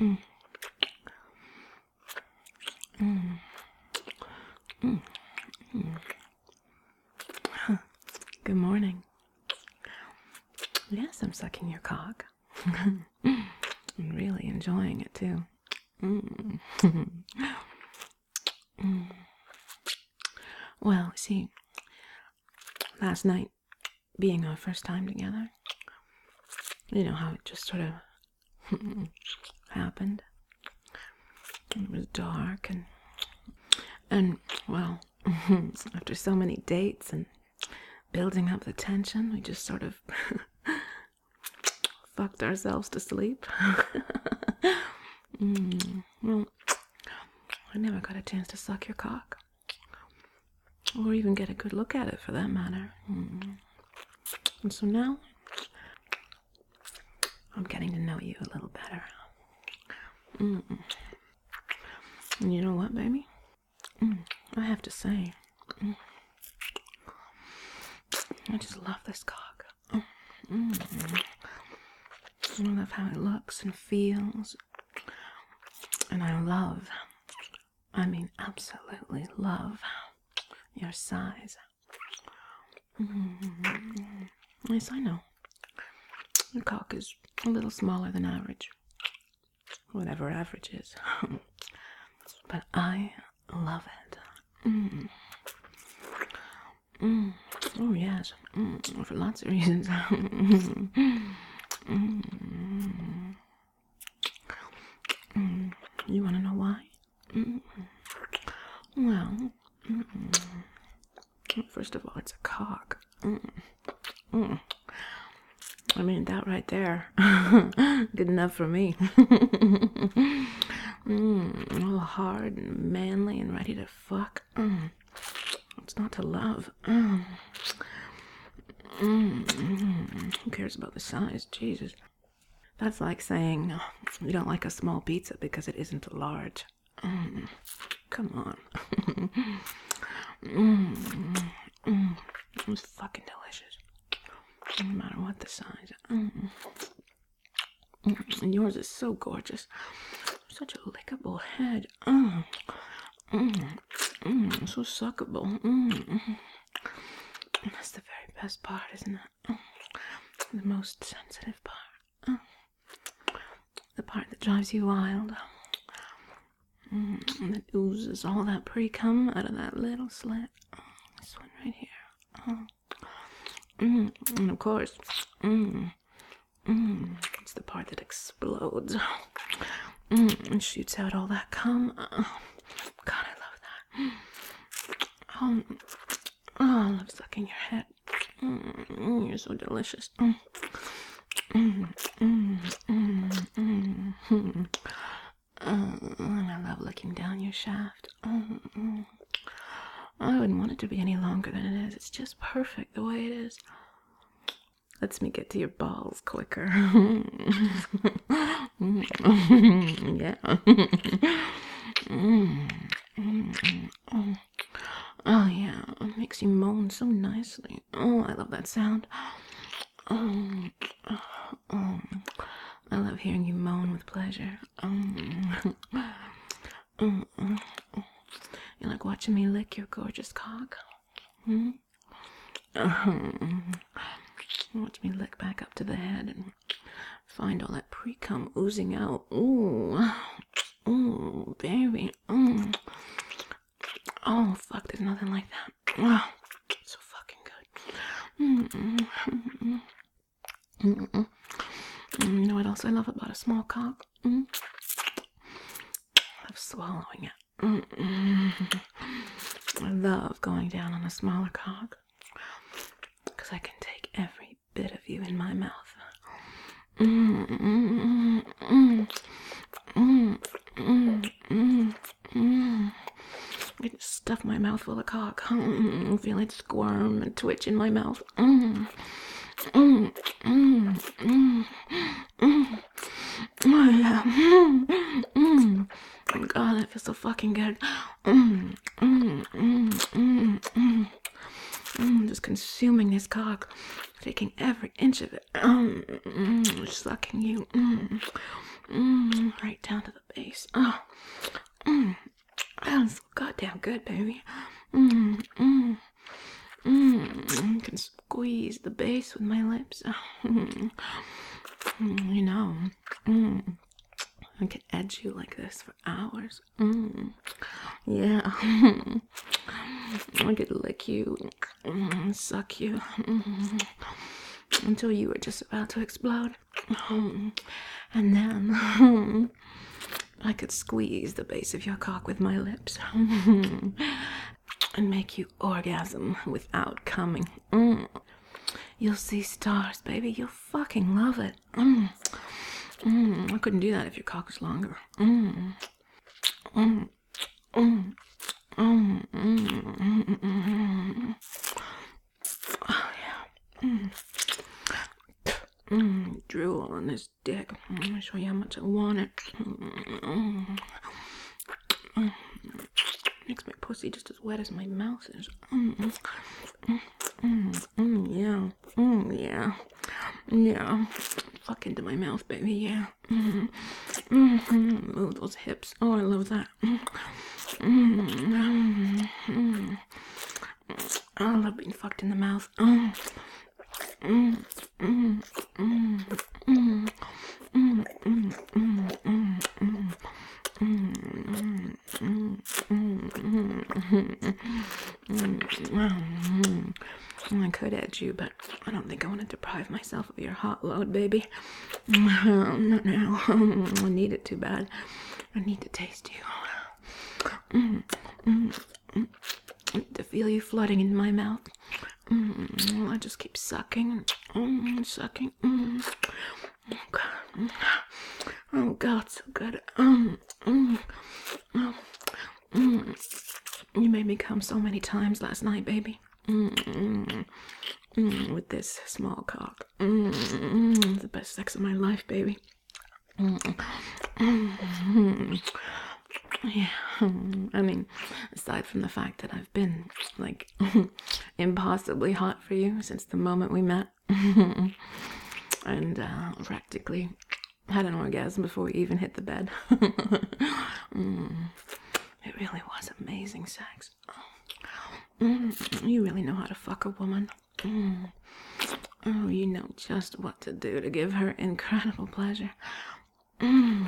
Mm. Mm. Mm. Mm. Huh. Good morning. Yes, I'm sucking your cock. I'm really enjoying it too. Mm. Mm. Well, see, last night, being our first time together, you know how it just sort of happened. It was dark and well, after so many dates and building up the tension, we just sort of fucked ourselves to sleep. Well, I never got a chance to suck your cock. Or even get a good look at it, for that matter. And so now, I'm getting to know you a little better. And you know what, baby? I have to say, I just love this cock. I love how it looks and feels. And I mean absolutely love your size. Yes, I know. Your cock is a little smaller than average. Whatever average is. But I love it. Oh, yes. For lots of reasons. You want to know why? Well, first of all, it's a cock. I mean, that right there. Good enough for me. All hard and manly and ready to fuck. What's not to love? Who cares about the size? Jesus. That's like saying you don't like a small pizza because it isn't a large. Come on. It was fucking delicious. No matter what the size. And yours is so gorgeous. Such a lickable head. So suckable. That's the very best part, isn't it? The most sensitive part. The part that drives you wild. And that oozes all that pre-cum out of that little slit. This one right here. And of course, it's the part that explodes. And shoots out all that cum. God, I love that. I love sucking your head. You're so delicious. And I love looking down your shaft. I wouldn't want it to be any longer than it is. It's just perfect the way it is. Lets me get to your balls quicker. Yeah. Oh, yeah. It makes you moan so nicely. Oh, I love that sound. I love hearing you moan with pleasure. You like watching me lick your gorgeous cock? Watch me lick back up to the head and find all that pre-cum oozing out. Ooh, baby. Oh, fuck, there's nothing like that. Oh, so fucking good. You know what else I love about a small cock? I love swallowing it. I love going down on a smaller cock because I can take every bit of you in my mouth. I just stuff my mouth full of cock. Feel it squirm and twitch in my mouth. Oh, yeah. God, that feels so fucking good. Just consuming this cock, taking every inch of it, sucking you right down base. Oh, that's so goddamn good, baby. You can squeeze the base with my lips. You know, I could edge you like this for hours. Yeah. I could lick you, suck you, until you were just about to explode. And then I could squeeze the base of your cock with my lips and make you orgasm without coming. You'll see stars, baby. You'll fucking love it. I couldn't do that if your cock was longer. Oh, yeah. Drool on this dick. Let me show you how much I want it. Makes my pussy just as wet as my mouth is. Yeah. Yeah. Yeah. Fuck into my mouth, baby. Yeah. Move those hips. Oh, I love that. I love being fucked in the mouth. I could edge you, but I don't think I want to deprive myself of your hot load, baby. Not now. I need it too bad. I need to taste you. To feel you flooding into my mouth. I just keep sucking, sucking. Oh God, so good. You made me come so many times last night, baby. With this small cock. The best sex of my life, baby. Yeah, I mean, aside from the fact that I've been, like, impossibly hot for you since the moment we met, and practically had an orgasm before we even hit the bed. It really was amazing sex. You really know how to fuck a woman. Oh, you know just what to do to give her incredible pleasure. Yeah.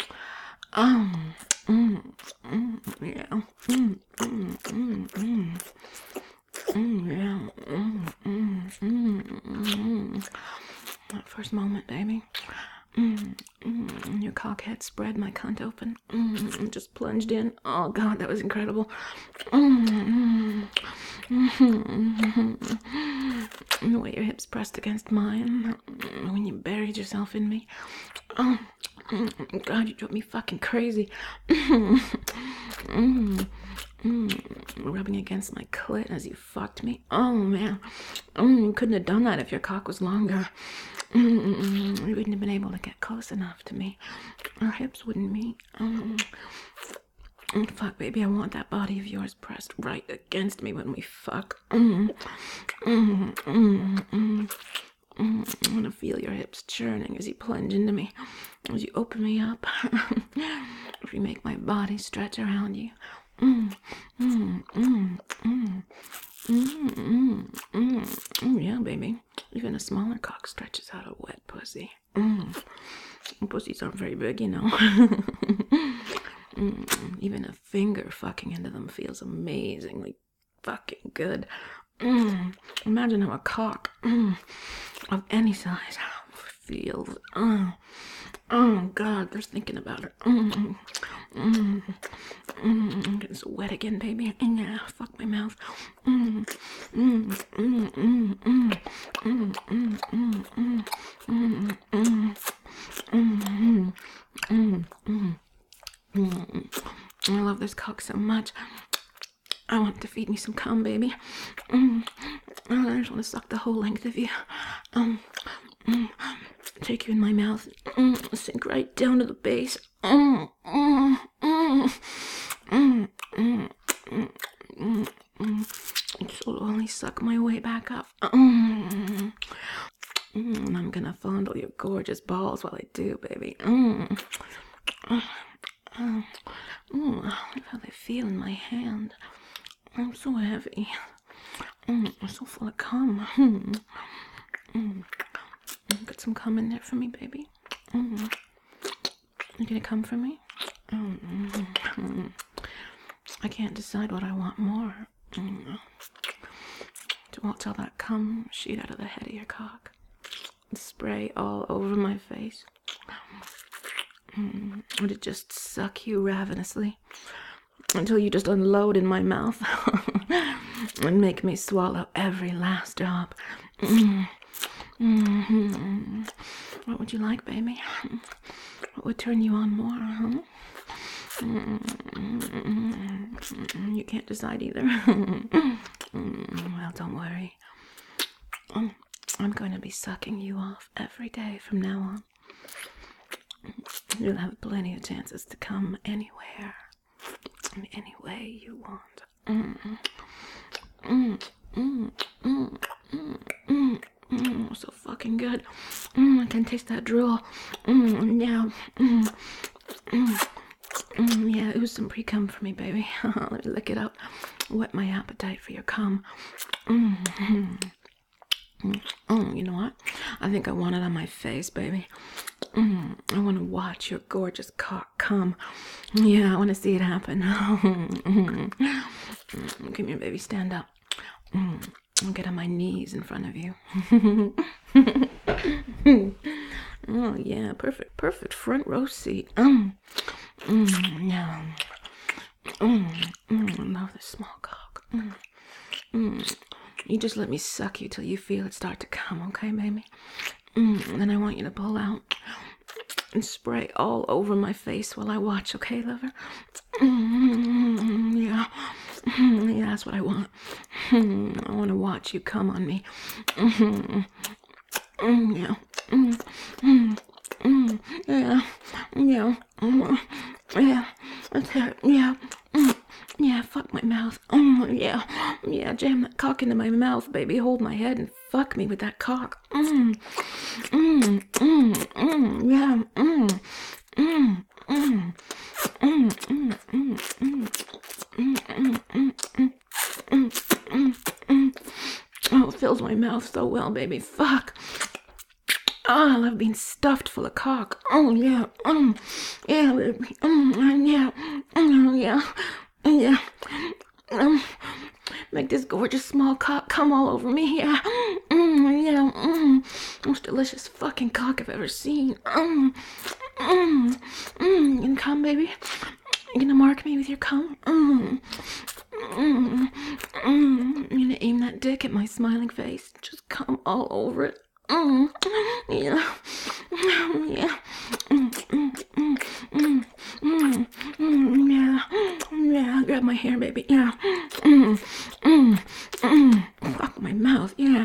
That first moment, baby. Your cock head spread, my cunt open. Just plunged in. Oh God, that was incredible. The way your hips pressed against mine when you buried yourself in me. Oh God, you drove me fucking crazy. Rubbing against my clit as you fucked me. Oh man, you couldn't have done that if your cock was longer. You wouldn't have been able to get close enough to me. Our hips wouldn't meet. Fuck, baby, I want that body of yours pressed right against me when we fuck. I want to feel your hips churning as you plunge into me, as you open me up, as you make my body stretch around you. Yeah, baby. Even a smaller cock stretches out a wet pussy. Pussies aren't very big, you know. Even a finger fucking into them feels amazingly fucking good. Imagine how a cock of any size feels. Oh God, just thinking about it. I'm getting so wet again, baby. Yeah, fuck my mouth. I love this cock so much. I want to feed me some cum, baby. I just want to suck the whole length of you. Take you in my mouth. Sink right down to the base. Slowly suck my way back up. And I'm gonna fondle your gorgeous balls while I do, baby. Look how they feel in my hand. I'm so heavy. I'm so full of cum. Get some cum in there for me, baby. You gonna come for me? I can't decide what I want more. To watch all that cum shoot out of the head of your cock. Spray all over my face. Or to just suck you ravenously until you just unload in my mouth and make me swallow every last drop. What would you like, baby? What would turn you on more, huh? You can't decide either. Well, don't worry. I'm going to be sucking you off every day from now on. You'll have plenty of chances to come anywhere, any way you want. So fucking good. I can taste that drool. Yeah. Yeah, ooze some pre-cum for me, baby. Let me lick it up. Whet my appetite for your cum. You know what? I think I want it on my face, baby. I want to watch your gorgeous cock come. Yeah, I want to see it happen. Come here, baby. Stand up. I'll get on my knees in front of you. Oh, yeah. Perfect front row seat. Yeah. I love this small cock. You just let me suck you till you feel it start to come, okay, baby? Then I want you to pull out and spray all over my face while I watch, okay, lover? Yeah. Yeah, that's what I want. I want to watch you come on me. Yeah. Yeah. Yeah. Yeah. That's it. Yeah. Yeah, fuck my mouth. Yeah. Yeah, jam that cock into my mouth, baby. Hold my head and fuck me with that cock. Yeah. Oh, it fills my mouth so well, baby. Fuck. Oh, I love being stuffed full of cock. Oh, yeah. Yeah, baby. Yeah. Yeah. Yeah. Make this gorgeous small cock come all over me. Yeah. Yeah. Most delicious fucking cock I've ever seen. You gonna come, baby? You gonna mark me with your cum? You gonna aim that dick at my smiling face? Just come all over it. Yeah. Yeah. Yeah. Yeah. Grab my hair, baby. Yeah. Fuck my mouth. Yeah.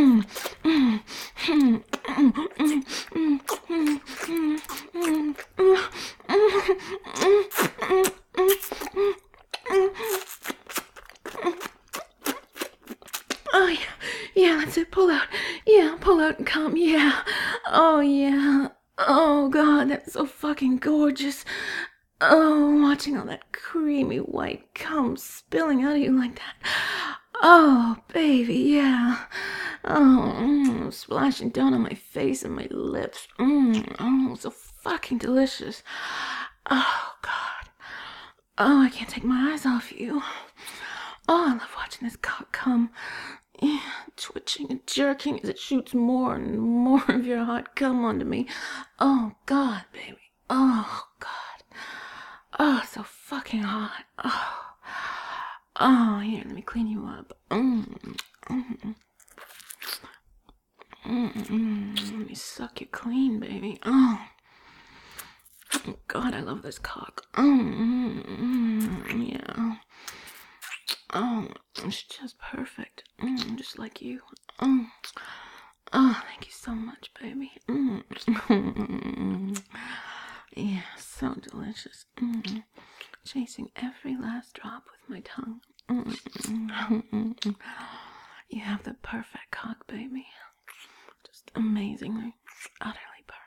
Oh, yeah. Yeah, that's it. Pull out. Yeah, pull out and come. Yeah. Oh, yeah. Oh, God, that's so fucking gorgeous. Oh, watching all that creamy white cum spilling out of you like that. Oh, baby, yeah. Oh, splashing down on my face and my lips. Oh, so fucking delicious. Oh, God. Oh, I can't take my eyes off you. Oh, I love watching this cock come. Yeah, twitching and jerking as it shoots more and more of your hot cum onto me. Oh, God, baby. Oh, God. Oh, so fucking hot. Oh, here, let me clean you up. Let me suck you clean, baby. Oh, God, I love this cock. Yeah. Oh, it's just perfect. Just like you. Oh, thank you so much, baby. Yeah, so delicious. Chasing every last drop with my tongue. You have the perfect cock, baby. Just amazingly, utterly perfect.